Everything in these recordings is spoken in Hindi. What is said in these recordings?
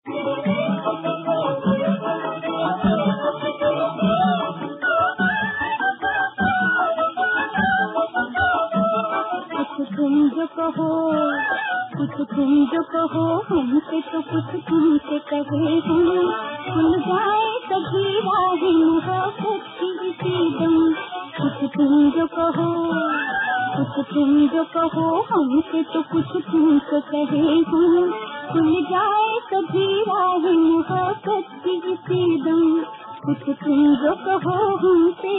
तुम जो कहो, कुछ तुम जो कहो, हमसे तो कुछ तुमसे कहे हम। खुल जाए कभी राह मोहब्बत की इसी दम। कुछ तुम जो कहो, कुछ तुम जो कहो, हमसे तो कुछ तुमसे कहे हम। खुल जाए कभी राह मोहब्बत की इसी दम। कुछ तुम जो कहो हमसे।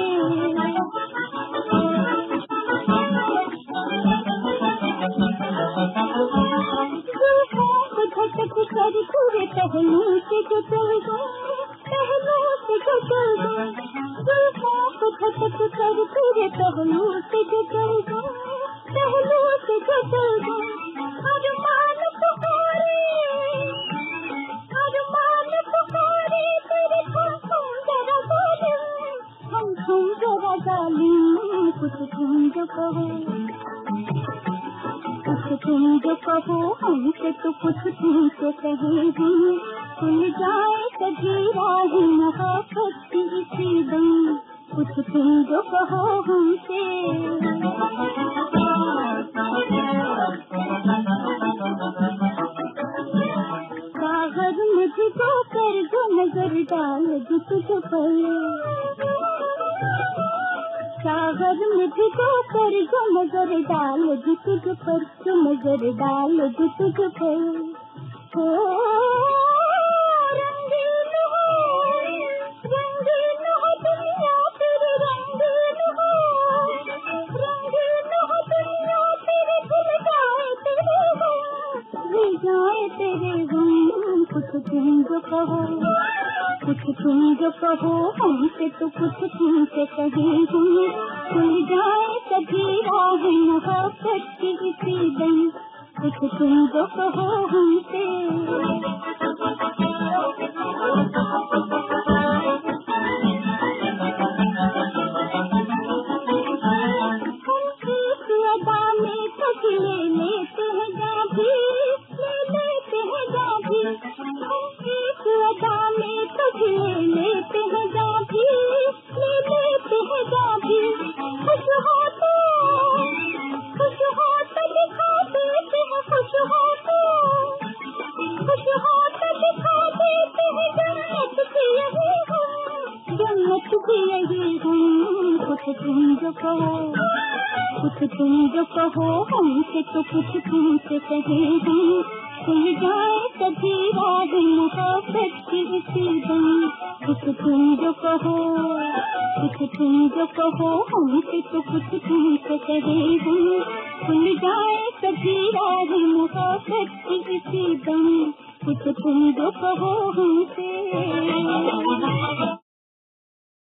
कर पूरे पहलू से जो चल गए, पहलू से जो चल गए, भटक कर पूरे पहलू से जो चल गए, पहलू से जो चल गए। अरमान पुकारे, अरमान पुकारे तेरे हम जरा जालिम, हम जरा जालिम। कुछ तुम जो कहो, कुछ तुम जो कहो, हमसे तो कुछ तुमसे कहे हम। खुल जाए कभी राह मोहब्बत की इसी दम। कुछ तुम जो कहो हमसे। कागज मुझको कर जो नजर डाल जो तुझ पर, कागज मुझको कर जो नजर डाल जो तुझ पर, जो नजर डाल जो तुझ पर। हो रंगीन हो, रंगीन हो दुनिया तेरी, रंगीन हो, रंगीन हो दुनिया तेरी। भूल जाए तेरे गम, भूल जाए तेरे गम। कुछ तुम जो कहो, कुछ तुम जो कहो, हमसे तो कुछ तुमसे कहे हम। खुल जाए कभी राह मोहब्बत की इसी दम। कुछ तुम जो कहो हमसे। कुछ तुम जो कहो, कुछ तुम जो कहो, हमसे तो कुछ तुमसे कहे हम। खुल जाए कभी राह मोहब्बत की इसी दम। कुछ तुम जो कहो, कुछ तुम जो कहो, हमसे तो कुछ तुमसे कहे हम। खुल जाए कभी राह मोहब्बत की इसी दम। कुछ तुम जो कहो हमसे।